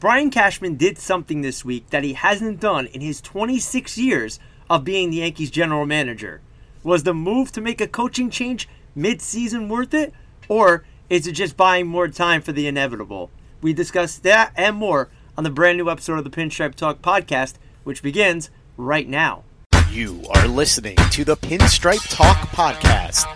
Brian Cashman did something this week that he hasn't done in his 26 years of being the Yankees general manager. Was the move to make a coaching change mid-season worth it? Or is it just buying more time for the inevitable? We discuss that and more on the brand new episode of the Pinstripe Talk podcast, which begins right now. You are listening to the Pinstripe Talk podcast.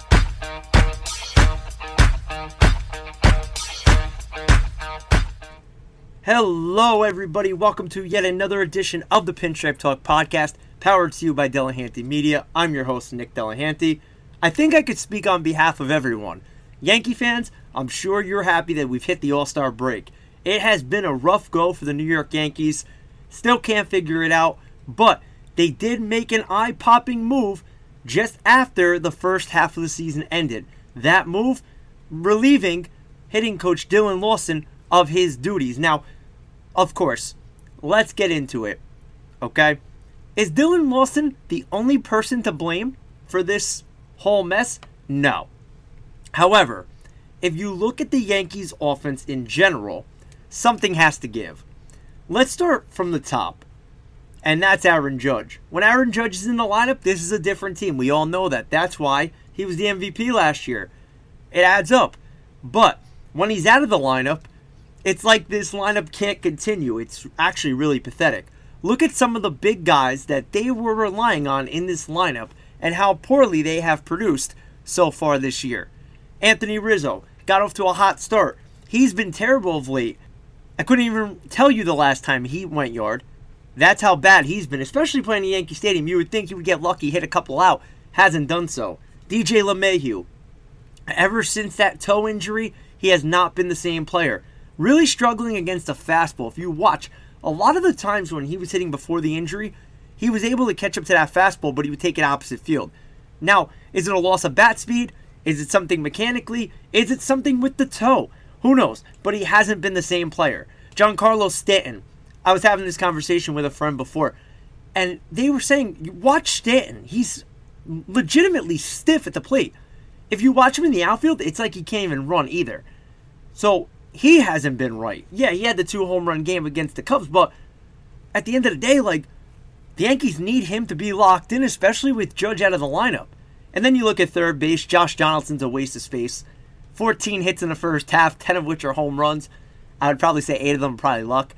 Hello, everybody. Welcome to yet another edition of the Pinstripe Talk podcast, powered to you by Delahanty Media. I'm your host, Nick Delahanty. I think I could speak on behalf of everyone. Yankee fans, I'm sure you're happy that we've hit the All-Star break. It has been a rough go for the New York Yankees. Still can't figure it out, but they did make an eye-popping move just after the first half of the season ended. That move, relieving hitting coach Dillon Lawson of his duties. Now, of course, let's get into it, okay? Is Dillon Lawson the only person to blame for this whole mess? No. However, if you look at the Yankees' offense in general, something has to give. Let's start from the top, and that's Aaron Judge. When Aaron Judge is in the lineup, this is a different team. We all know that. That's why he was the MVP last year. It adds up. But when he's out of the lineup, it's like this lineup can't continue. It's actually really pathetic. Look at some of the big guys that they were relying on in this lineup and how poorly they have produced so far this year. Anthony Rizzo got off to a hot start. He's been terrible of late. I couldn't even tell you the last time he went yard. That's how bad he's been, especially playing in Yankee Stadium. You would think he would get lucky, hit a couple out. Hasn't done so. DJ LeMahieu, ever since that toe injury, he has not been the same player. Really struggling against a fastball. If you watch, a lot of the times when he was hitting before the injury, he was able to catch up to that fastball, but he would take it opposite field. Now, is it a loss of bat speed? Is it something mechanically? Is it something with the toe? Who knows? But he hasn't been the same player. Giancarlo Stanton. I was having this conversation with a friend before, and they were saying, watch Stanton. He's legitimately stiff at the plate. If you watch him in the outfield, it's like he can't even run either. So he hasn't been right. Yeah, he had the 2 home run game against the Cubs, but at the end of the day, the Yankees need him to be locked in, especially with Judge out of the lineup. And then you look at third base, Josh Donaldson's a waste of space. 14 hits in the first half, 10 of which are home runs. I would probably say 8 of them are probably luck.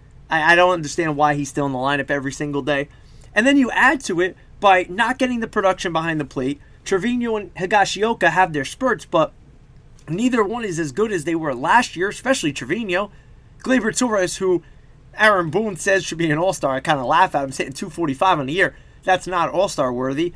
I don't understand why he's still in the lineup every single day. And then you add to it by not getting the production behind the plate. Trevino and Higashioka have their spurts, but neither one is as good as they were last year, especially Trevino. Gleyber Torres, who Aaron Boone says should be an all-star. I kind of laugh at him, hitting 245 on the year. That's not all-star worthy.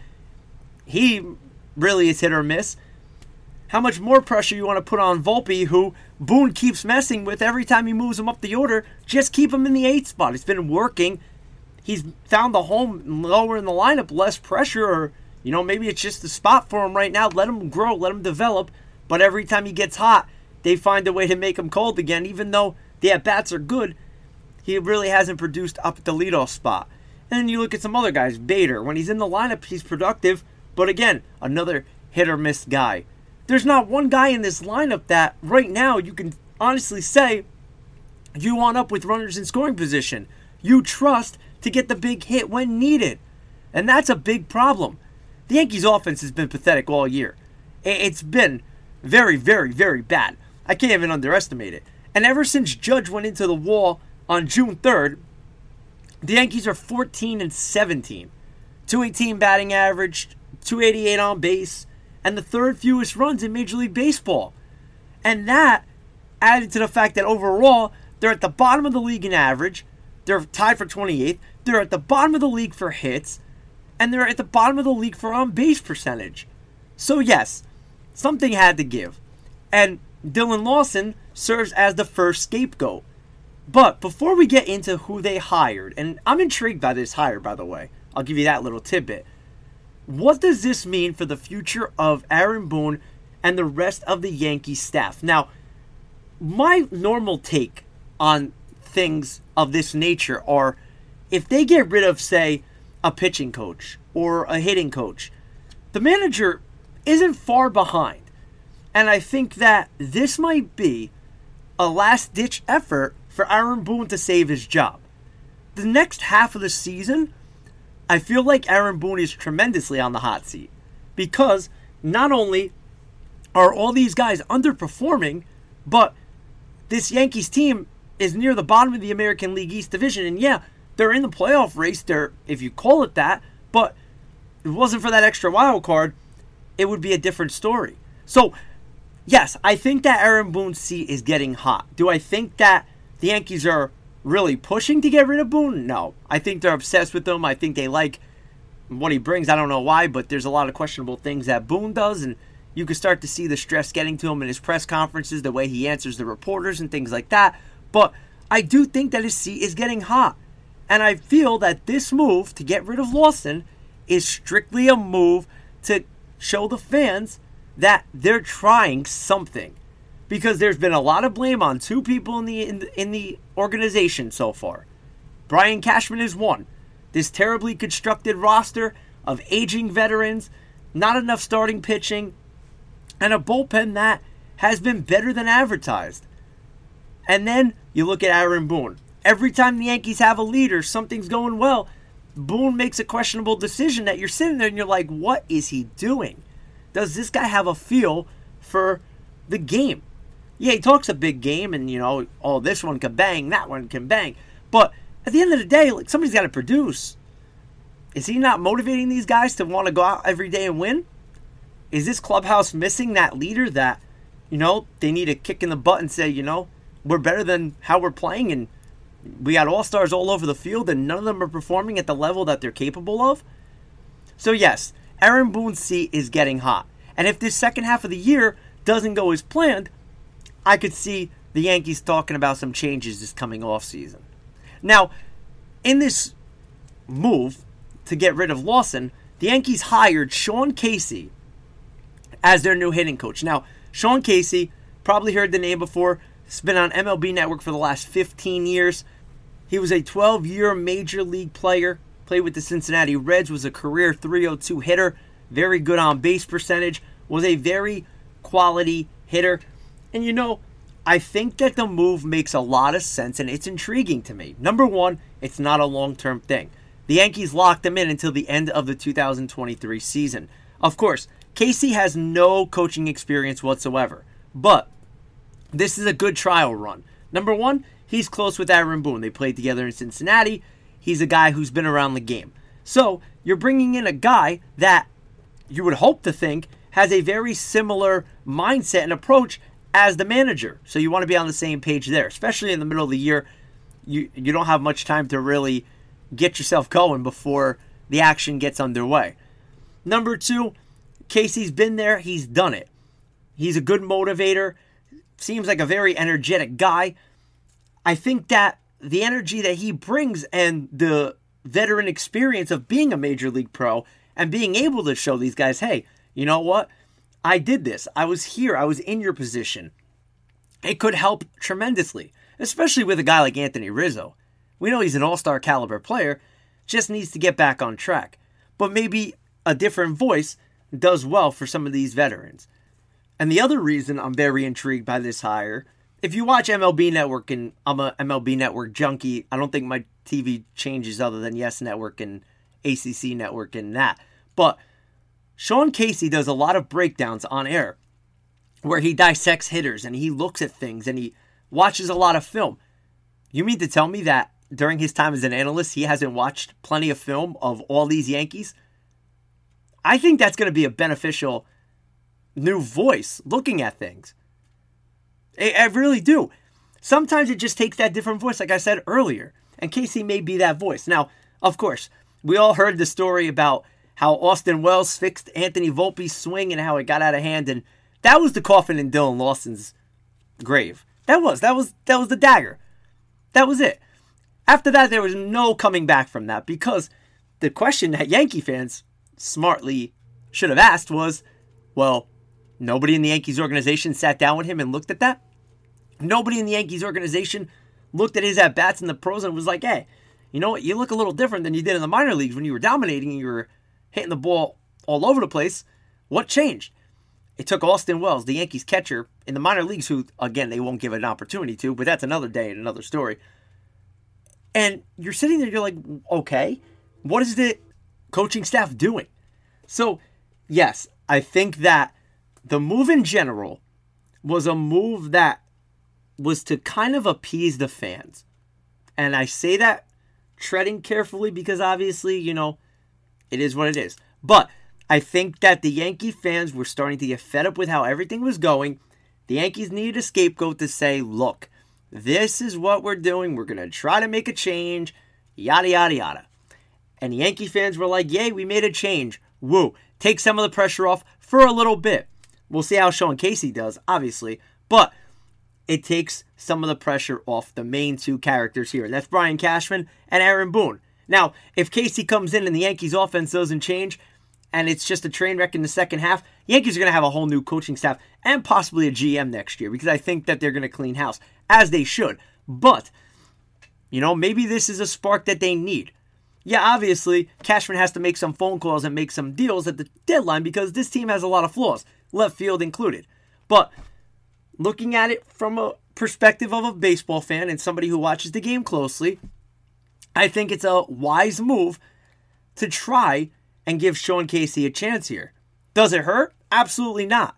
He really is hit or miss. How much more pressure you want to put on Volpe, who Boone keeps messing with every time he moves him up the order? Just keep him in the 8th spot. It's been working. He's found the home lower in the lineup, less pressure, or maybe it's just the spot for him right now. Let him grow, let him develop. But every time he gets hot, they find a way to make him cold again. Even though the at-bats are good, he really hasn't produced up at the leadoff spot. And then you look at some other guys. Bader, when he's in the lineup, he's productive. But again, another hit-or-miss guy. There's not one guy in this lineup that right now you can honestly say you want up with runners in scoring position. You trust to get the big hit when needed. And that's a big problem. The Yankees' offense has been pathetic all year. It's been very, very, very bad. I can't even underestimate it. And ever since Judge went into the wall on June 3rd, the Yankees are 14-17. 218 batting average, 288 on base, and the 3rd fewest runs in Major League Baseball. And that added to the fact that overall, they're at the bottom of the league in average. They're tied for 28th. They're at the bottom of the league for hits. And they're at the bottom of the league for on-base percentage. So yes, something had to give. And Dillon Lawson serves as the first scapegoat. But before we get into who they hired, and I'm intrigued by this hire, by the way. I'll give you that little tidbit. What does this mean for the future of Aaron Boone and the rest of the Yankees staff? Now, my normal take on things of this nature are if they get rid of, say, a pitching coach or a hitting coach, the manager isn't far behind. And I think that this might be a last-ditch effort for for Aaron Boone to save his job. The next half of the season, I feel like Aaron Boone is tremendously on the hot seat because not only are all these guys underperforming, but this Yankees team is near the bottom of the American League East Division. And yeah, they're in the playoff race, they're, if you call it that, but if it wasn't for that extra wild card, it would be a different story. So, yes, I think that Aaron Boone's seat is getting hot. Do I think that the Yankees are really pushing to get rid of Boone? No. I think they're obsessed with him. I think they like what he brings. I don't know why, but there's a lot of questionable things that Boone does, and you can start to see the stress getting to him in his press conferences, the way he answers the reporters and things like that. But I do think that his seat is getting hot. And I feel that this move to get rid of Lawson is strictly a move to show the fans that they're trying something. Because there's been a lot of blame on two people in the organization so far. Brian Cashman is one. This terribly constructed roster of aging veterans, not enough starting pitching, and a bullpen that has been better than advertised. And then you look at Aaron Boone. Every time the Yankees have a lead or something's going well, Boone makes a questionable decision that you're sitting there and you're like, what is he doing? Does this guy have a feel for the game? Yeah, he talks a big game and, oh, this one can bang, that one can bang. But at the end of the day, like, somebody's got to produce. Is he not motivating these guys to want to go out every day and win? Is this clubhouse missing that leader that, they need a kick in the butt and say, we're better than how we're playing and we got all-stars all over the field and none of them are performing at the level that they're capable of? So yes, Aaron Boone's seat is getting hot. And if this second half of the year doesn't go as planned, I could see the Yankees talking about some changes this coming offseason. Now, in this move to get rid of Lawson, the Yankees hired Sean Casey as their new hitting coach. Now, Sean Casey, probably heard the name before. He's been on MLB Network for the last 15 years. He was a 12-year major league player, played with the Cincinnati Reds, was a career .302 hitter, very good on base percentage, was a very quality hitter. And I think that the move makes a lot of sense and it's intriguing to me. Number one, it's not a long-term thing. The Yankees locked him in until the end of the 2023 season. Of course, Casey has no coaching experience whatsoever, but this is a good trial run. Number one, he's close with Aaron Boone. They played together in Cincinnati. He's a guy who's been around the game. So you're bringing in a guy that you would hope to think has a very similar mindset and approach as the manager. So you want to be on the same page there, especially in the middle of the year. You don't have much time to really get yourself going before the action gets underway. Number two, Casey's been there. He's done it. He's a good motivator. Seems like a very energetic guy. I think that the energy that he brings and the veteran experience of being a major league pro and being able to show these guys, hey, you know what? I did this. I was here. I was in your position. It could help tremendously, especially with a guy like Anthony Rizzo. We know he's an all-star caliber player, just needs to get back on track. But maybe a different voice does well for some of these veterans. And the other reason I'm very intrigued by this hire, if you watch MLB Network, and I'm a MLB Network junkie, I don't think my TV changes other than Yes Network and ACC Network and that. But Sean Casey does a lot of breakdowns on air where he dissects hitters and he looks at things and he watches a lot of film. You mean to tell me that during his time as an analyst, he hasn't watched plenty of film of all these Yankees? I think that's going to be a beneficial new voice looking at things. I really do. Sometimes it just takes that different voice, like I said earlier. And Casey may be that voice. Now, of course, we all heard the story about how Austin Wells fixed Anthony Volpe's swing and how it got out of hand. And that was the coffin in Dylan Lawson's grave. That was the dagger. That was it. After that, there was no coming back from that, because the question that Yankee fans smartly should have asked was, well, nobody in the Yankees organization sat down with him and looked at that. Nobody in the Yankees organization looked at his at-bats in the pros and was like, hey, you know what? You look a little different than you did in the minor leagues when you were dominating and you were hitting the ball all over the place. What changed? It took Austin Wells, the Yankees catcher, in the minor leagues who, again, they won't give an opportunity to, but that's another day and another story. And you're sitting there, you're like, okay, what is the coaching staff doing? So, yes, I think that the move in general was a move that was to kind of appease the fans. And I say that treading carefully because obviously, it is what it is. But I think that the Yankee fans were starting to get fed up with how everything was going. The Yankees needed a scapegoat to say, look, this is what we're doing. We're going to try to make a change, yada, yada, yada. And the Yankee fans were like, yay, we made a change. Woo. Take some of the pressure off for a little bit. We'll see how Sean Casey does, obviously. But it takes some of the pressure off the main two characters here. And that's Brian Cashman and Aaron Boone. Now, if Casey comes in and the Yankees offense doesn't change, and it's just a train wreck in the second half, Yankees are going to have a whole new coaching staff and possibly a GM next year because I think that they're going to clean house, as they should. But, maybe this is a spark that they need. Yeah, obviously, Cashman has to make some phone calls and make some deals at the deadline because this team has a lot of flaws, left field included. But looking at it from a perspective of a baseball fan and somebody who watches the game closely, I think it's a wise move to try and give Sean Casey a chance here. Does it hurt? Absolutely not.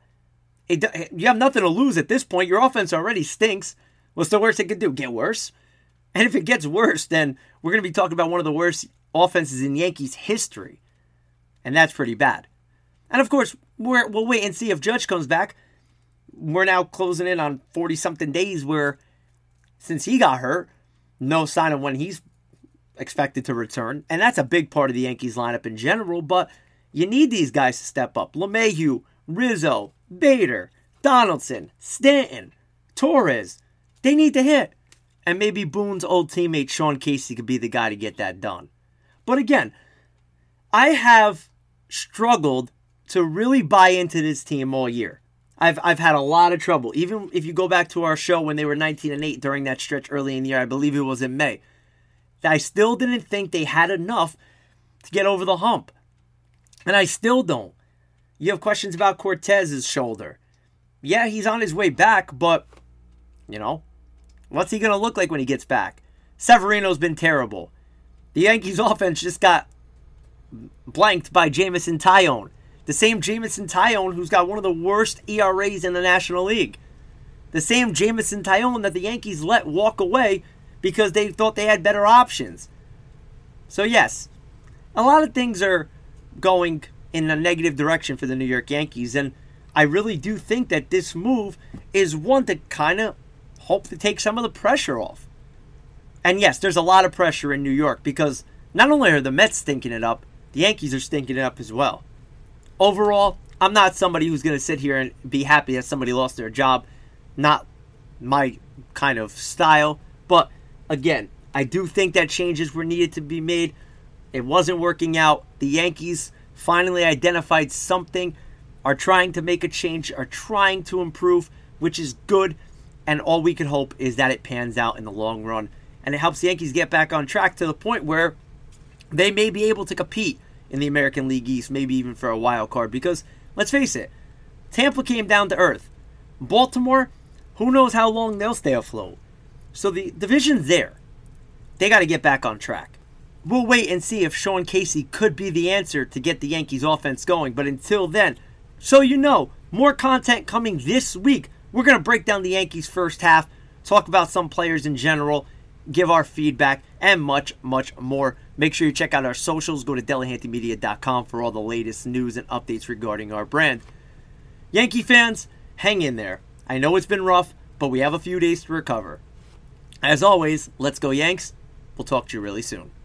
You have nothing to lose at this point. Your offense already stinks. What's the worst it could do? Get worse? And if it gets worse, then we're going to be talking about one of the worst offenses in Yankees history. And that's pretty bad. And of course, we'll wait and see if Judge comes back. We're now closing in on 40-something days where, since he got hurt, no sign of when he's expected to return. And that's a big part of the Yankees lineup in general, but you need these guys to step up. LeMahieu, Rizzo, Bader, Donaldson, Stanton, Torres. They need to hit. And maybe Boone's old teammate Sean Casey could be the guy to get that done. But again, I have struggled to really buy into this team all year. I've had a lot of trouble. Even if you go back to our show when they were 19-8 during that stretch early in the year, I believe it was in May, I still didn't think they had enough to get over the hump. And I still don't. You have questions about Cortez's shoulder. Yeah, he's on his way back, but, what's he going to look like when he gets back? Severino's been terrible. The Yankees offense just got blanked by Jameson Taillon. The same Jameson Taillon who's got one of the worst ERAs in the National League. The same Jameson Taillon that the Yankees let walk away because they thought they had better options. So yes, a lot of things are going in a negative direction for the New York Yankees, and I really do think that this move is one to kind of hope to take some of the pressure off. And yes, there's a lot of pressure in New York because not only are the Mets stinking it up, the Yankees are stinking it up as well. Overall, I'm not somebody who's going to sit here and be happy that somebody lost their job. Not my kind of style. But again, I do think that changes were needed to be made. It wasn't working out. The Yankees finally identified something, are trying to make a change, are trying to improve, which is good. And all we can hope is that it pans out in the long run. And it helps the Yankees get back on track to the point where they may be able to compete in the American League East, maybe even for a wild card. Because, let's face it, Tampa came down to earth. Baltimore, who knows how long they'll stay afloat. So the division's there. They got to get back on track. We'll wait and see if Sean Casey could be the answer to get the Yankees offense going. But until then, so more content coming this week. We're going to break down the Yankees first half, talk about some players in general, give our feedback, and much, much more. Make sure you check out our socials. Go to delahantymedia.com for all the latest news and updates regarding our brand. Yankee fans, hang in there. I know it's been rough, but we have a few days to recover. As always, let's go Yanks. We'll talk to you really soon.